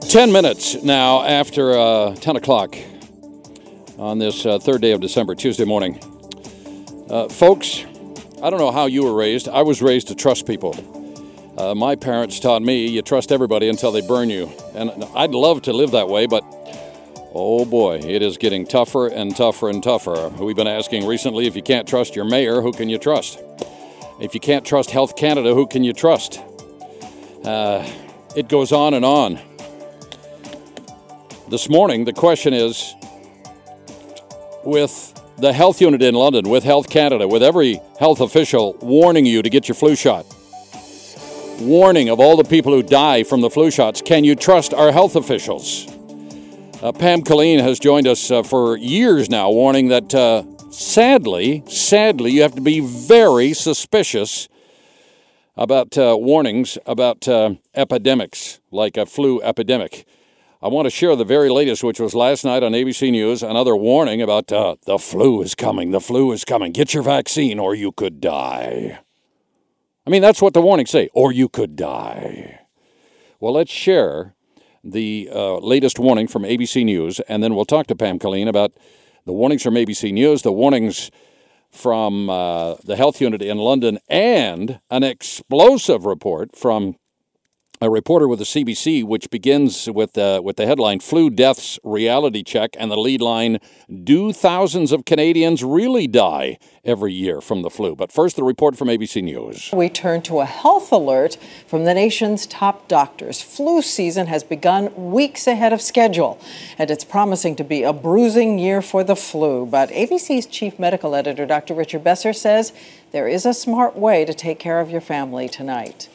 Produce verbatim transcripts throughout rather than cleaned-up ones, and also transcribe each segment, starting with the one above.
Ten minutes now after uh, ten o'clock on this uh, third day of December, Tuesday morning. Uh, folks, I don't know how you were raised. I was raised to trust people. Uh, my parents taught me you trust everybody until they burn you. And I'd love to live that way, but oh boy, it is getting tougher and tougher and tougher. We've been asking recently, if you can't trust your mayor, who can you trust? If you can't trust Health Canada, who can you trust? Uh, it goes on and on. This morning, the question is, with the health unit in London, with Health Canada, with every health official warning you to get your flu shot, warning of all the people who die from the flu shots, can you trust our health officials? Uh, Pam Killeen has joined us uh, for years now, warning that uh, sadly, sadly, you have to be very suspicious about uh, warnings about uh, epidemics, like a flu epidemic. I want to share the very latest, which was last night on A B C News, another warning about uh, the flu is coming, the flu is coming. Get your vaccine or you could die. I mean, that's what the warnings say, or you could die. Well, let's share the uh, latest warning from A B C News, and then we'll talk to Pam Killeen about the warnings from A B C News, the warnings from uh, the health unit in London, and an explosive report from a reporter with the C B C, which begins with uh, with the headline, Flu Deaths Reality Check, and the lead line, Do Thousands of Canadians Really Die Every Year from the Flu? But first, the report from A B C News. We turn to a health alert from the nation's top doctors. Flu season has begun weeks ahead of schedule, and it's promising to be a bruising year for the flu. But A B C's chief medical editor, Doctor Richard Besser, says there is a smart way to take care of your family tonight.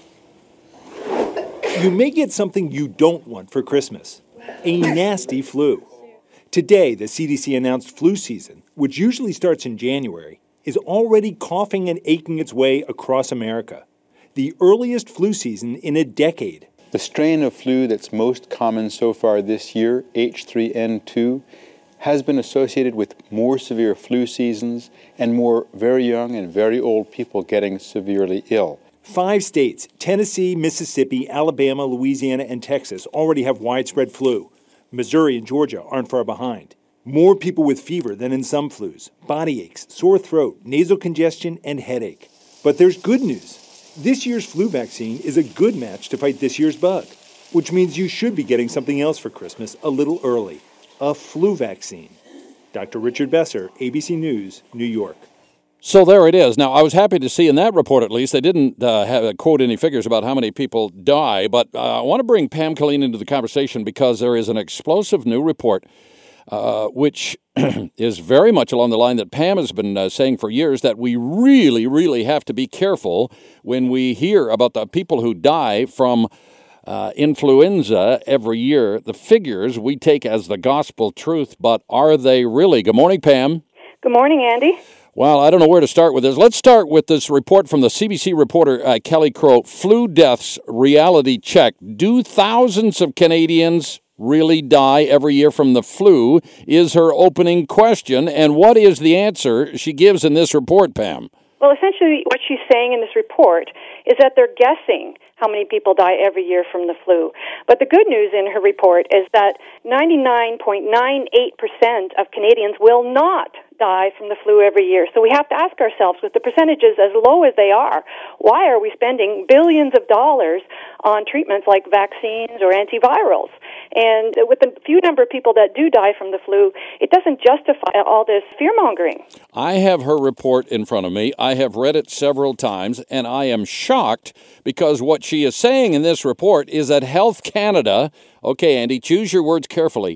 You may get something you don't want for Christmas, a nasty flu. Today, the C D C announced flu season, which usually starts in January, is already coughing and aching its way across America. The earliest flu season in a decade. The strain of flu that's most common so far this year, H three N two, has been associated with more severe flu seasons and more very young and very old people getting severely ill. Five states, Tennessee, Mississippi, Alabama, Louisiana, and Texas, already have widespread flu. Missouri and Georgia aren't far behind. More people with fever than in some flus, body aches, sore throat, nasal congestion, and headache. But there's good news. This year's flu vaccine is a good match to fight this year's bug, which means you should be getting something else for Christmas a little early, a flu vaccine. Doctor Richard Besser, A B C News, New York. So there it is. Now, I was happy to see in that report, at least, they didn't uh, have, quote any figures about how many people die, but uh, I want to bring Pam Killeen into the conversation because there is an explosive new report uh, which is very much along the line that Pam has been uh, saying for years, that we really, really have to be careful when we hear about the people who die from uh, influenza every year. The figures we take as the gospel truth, but are they really? Good morning, Pam. Good morning, Andy. Well, I don't know where to start with this. Let's start with this report from the C B C reporter, uh, Kelly Crow. Flu deaths reality check. Do thousands of Canadians really die every year from the flu? Is her opening question. And what is the answer she gives in this report, Pam? Well, essentially what she's saying in this report is that they're guessing how many people die every year from the flu. But the good news in her report is that ninety-nine point nine eight percent of Canadians will not die from the flu every year. So we have to ask ourselves, with the percentages as low as they are, why are we spending billions of dollars on treatments like vaccines or antivirals? And with the few number of people that do die from the flu, it doesn't justify all this fear-mongering. I have her report in front of me. I have read it several times, and I am shocked because what she is saying in this report is that Health Canada, okay, Andy, choose your words carefully.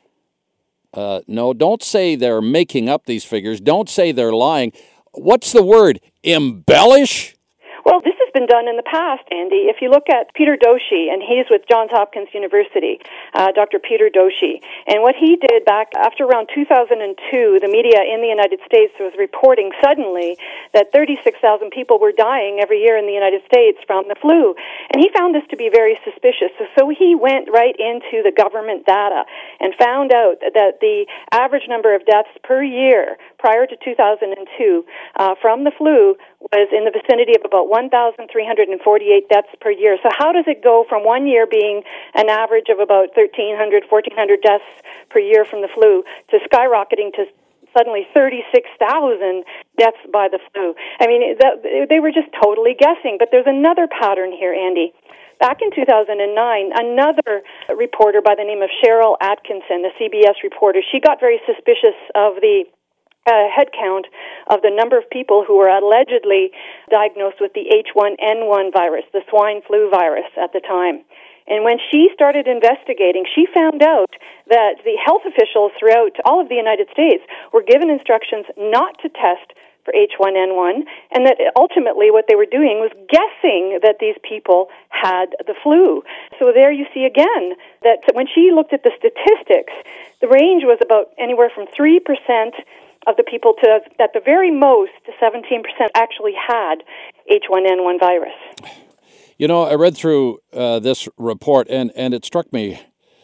Uh, no, don't say they're making up these figures. Don't say they're lying. What's the word? Embellish? Well, this has been done in the past, Andy. If you look at Peter Doshi, and he's with Johns Hopkins University, uh, Doctor Peter Doshi, and what he did back after around two thousand two, the media in the United States was reporting suddenly that thirty-six thousand people were dying every year in the United States from the flu. And he found this to be very suspicious. So, so he went right into the government data and found out that the average number of deaths per year prior to two thousand two uh, from the flu was in the vicinity of about one thousand thousand three hundred forty-eight deaths per year. So how does it go from one year being an average of about thirteen hundred, fourteen hundred deaths per year from the flu to skyrocketing to suddenly thirty-six thousand deaths by the flu? I mean, that, they were just totally guessing. But there's another pattern here, Andy. Back in two thousand nine, another reporter by the name of Cheryl Atkinson, a C B S reporter, she got very suspicious of the uh, head count of the number of people who were allegedly diagnosed with the H one N one virus, the swine flu virus at the time. And when she started investigating, she found out that the health officials throughout all of the United States were given instructions not to test for H one N one, and that ultimately what they were doing was guessing that these people had the flu. So there you see again that when she looked at the statistics, the range was about anywhere from three percent of the people to, at the very most, seventeen percent actually had H one N one virus. You know, I read through uh, this report, and, and it struck me,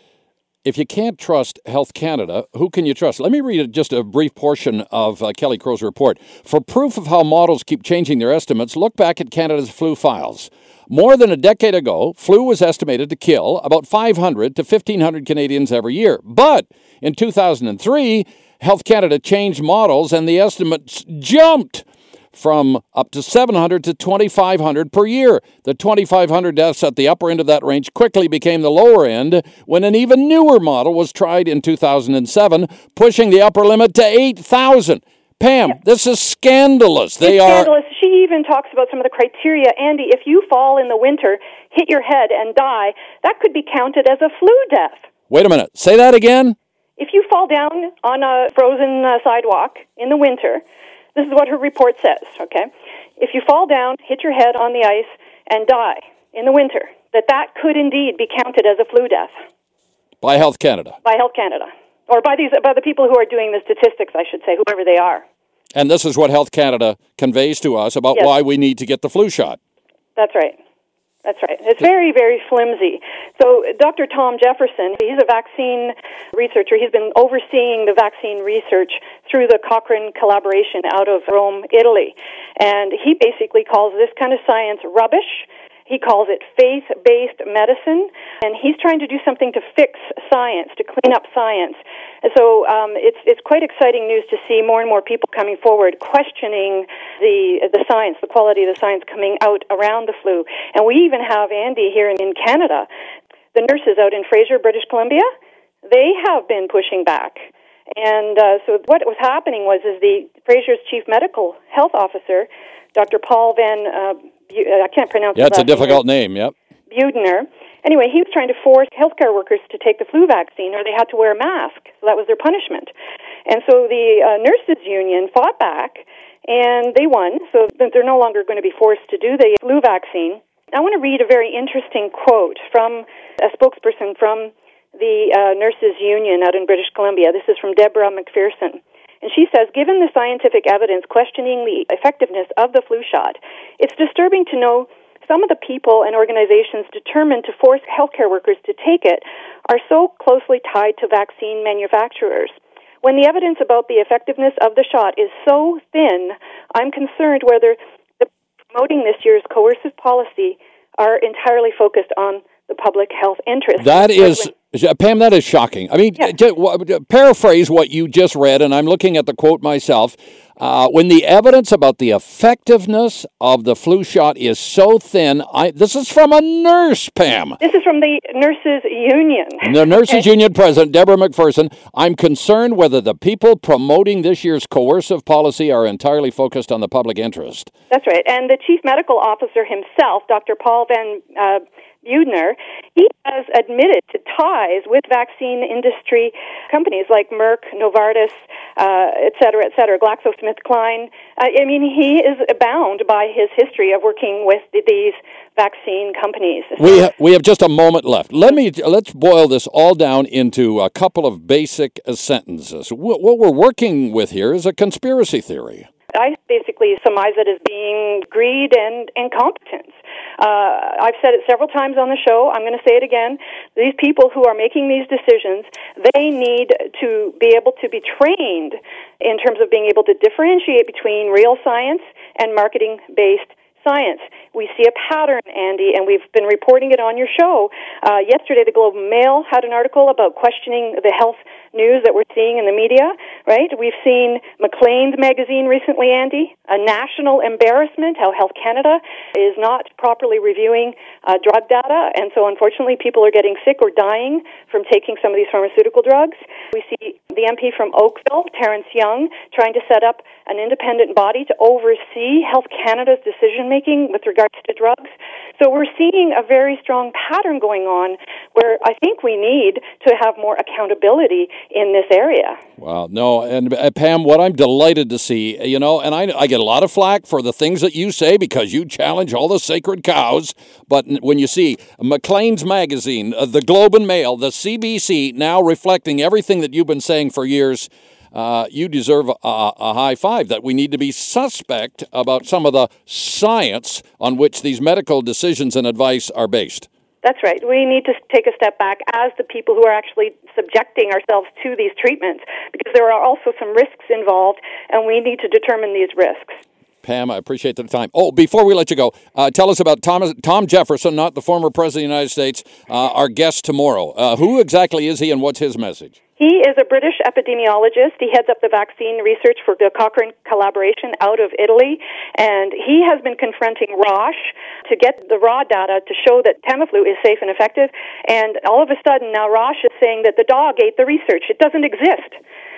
if you can't trust Health Canada, who can you trust? Let me read just a brief portion of uh, Kelly Crow's report. For proof of how models keep changing their estimates, look back at Canada's flu files. More than a decade ago, flu was estimated to kill about five hundred to fifteen hundred Canadians every year. But in two thousand three, Health Canada changed models and the estimates jumped from up to seven hundred to twenty-five hundred per year. The twenty-five hundred deaths at the upper end of that range quickly became the lower end when an even newer model was tried in two thousand seven, pushing the upper limit to eight thousand. Pam, yeah. This is scandalous. They it's are scandalous. She even talks about some of the criteria. Andy, if you fall in the winter, hit your head, and die, that could be counted as a flu death. Wait a minute. Say that again? If you fall down on a frozen uh, sidewalk in the winter, this is what her report says, okay? If you fall down, hit your head on the ice, and die in the winter, that that could indeed be counted as a flu death. By Health Canada. By Health Canada. Or by these, by the people who are doing the statistics, I should say, whoever they are. And this is what Health Canada conveys to us about yes. why we need to get the flu shot. That's right. That's right. It's very, very flimsy. So Doctor Tom Jefferson, he's a vaccine researcher. He's been overseeing the vaccine research through the Cochrane collaboration out of Rome, Italy. And he basically calls this kind of science rubbish. He calls it faith-based medicine, and he's trying to do something to fix science, to clean up science. And so um, it's it's quite exciting news to see more and more people coming forward, questioning the the science, the quality of the science coming out around the flu. And we even have, Andy, here in, in Canada, the nurses out in Fraser, British Columbia, they have been pushing back. And uh, so what was happening was is the Fraser's chief medical health officer, Doctor Paul Van uh, I can't pronounce it. Yeah, it's a difficult name, yep. Buedner. Anyway, he was trying to force healthcare workers to take the flu vaccine or they had to wear a mask. So that was their punishment. And so the uh, nurses union fought back, and they won. So they're no longer going to be forced to do the flu vaccine. I want to read a very interesting quote from a spokesperson from the uh, nurses union out in British Columbia. This is from Deborah McPherson. And she says, given the scientific evidence questioning the effectiveness of the flu shot, it's disturbing to know some of the people and organizations determined to force healthcare workers to take it are so closely tied to vaccine manufacturers. When the evidence about the effectiveness of the shot is so thin, I'm concerned whether the promoting this year's coercive policy are entirely focused on the public health interest. That is, Pam, that is shocking. I mean, yeah. just, w- paraphrase what you just read, and I'm looking at the quote myself. Uh, when the evidence about the effectiveness of the flu shot is so thin, I, this is from a nurse, Pam. This is from the Nurses Union. The Nurses okay. Union president, Deborah McPherson. I'm concerned whether the people promoting this year's coercive policy are entirely focused on the public interest. That's right. And the chief medical officer himself, Doctor Paul Van uh, Buedner, he has admitted to ties with vaccine industry companies like Merck, Novartis, uh, et cetera, et cetera, GlaxoSmithKline. Uh, I mean, he is bound by his history of working with the, these vaccine companies. We ha- we have just a moment left. Let me let's boil this all down into a couple of basic uh, sentences. What, what we're working with here is a conspiracy theory. I basically surmise it as being greed and incompetence. Uh, I've said it several times on the show. I'm going to say it again. These people who are making these decisions, they need to be able to be trained in terms of being able to differentiate between real science and marketing-based science, we see a pattern, Andy, and we've been reporting it on your show. Uh, yesterday, the Globe and Mail had an article about questioning the health news that we're seeing in the media, right? We've seen Maclean's magazine recently, Andy, a national embarrassment, how Health Canada is not properly reviewing uh, drug data, and so unfortunately people are getting sick or dying from taking some of these pharmaceutical drugs. We see the M P from Oakville, Terrence Young, trying to set up an independent body to oversee Health Canada's decision-making with regards to drugs. So we're seeing a very strong pattern going on where I think we need to have more accountability in this area. Wow, no, and uh, Pam, what I'm delighted to see, you know, and I, I get a lot of flack for the things that you say because you challenge all the sacred cows, but when you see Maclean's magazine, uh, the Globe and Mail, the C B C now reflecting everything that you've been saying for years, uh, you deserve a, a high five that we need to be suspect about some of the science on which these medical decisions and advice are based. That's right. We need to take a step back as the people who are actually subjecting ourselves to these treatments, because there are also some risks involved, and we need to determine these risks. Pam, I appreciate the time. Oh, before we let you go, uh, tell us about Thomas, Tom Jefferson, not the former President of the United States, uh, our guest tomorrow. Uh, who exactly is he and what's his message? He is a British epidemiologist. He heads up the vaccine research for the Cochrane collaboration out of Italy, and he has been confronting Roche to get the raw data to show that Tamiflu is safe and effective, and all of a sudden now Roche is saying that the dog ate the research. It doesn't exist.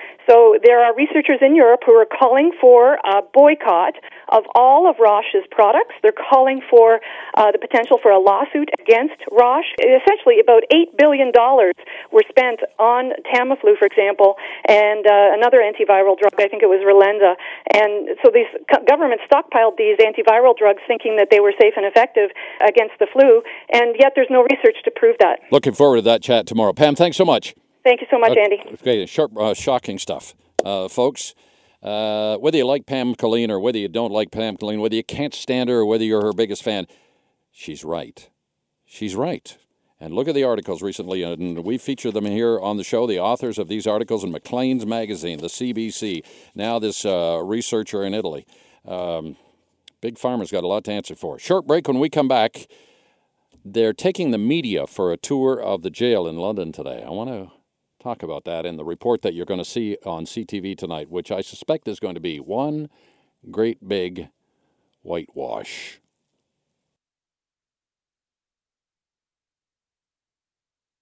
So there are researchers in Europe who are calling for a boycott of all of Roche's products. They're calling for uh, the potential for a lawsuit against Roche. Essentially, about eight billion dollars were spent on Tamiflu, for example, and uh, another antiviral drug, I think it was Relenza. And so these governments stockpiled these antiviral drugs thinking that they were safe and effective against the flu, and yet there's no research to prove that. Looking forward to that chat tomorrow. Pam, thanks so much. Thank you so much, uh, Andy. Okay, sharp, uh, shocking stuff, uh, folks. Uh, whether you like Pam Killeen or whether you don't like Pam Killeen, whether you can't stand her or whether you're her biggest fan, she's right. She's right. And look at the articles recently, and we feature them here on the show, the authors of these articles in Maclean's magazine, the C B C, now this uh, researcher in Italy. Um, Big Pharma's got a lot to answer for. Short break. When we come back, they're taking the media for a tour of the jail in London today. I want to talk about that in the report that you're going to see on C T V tonight, which I suspect is going to be one great big whitewash.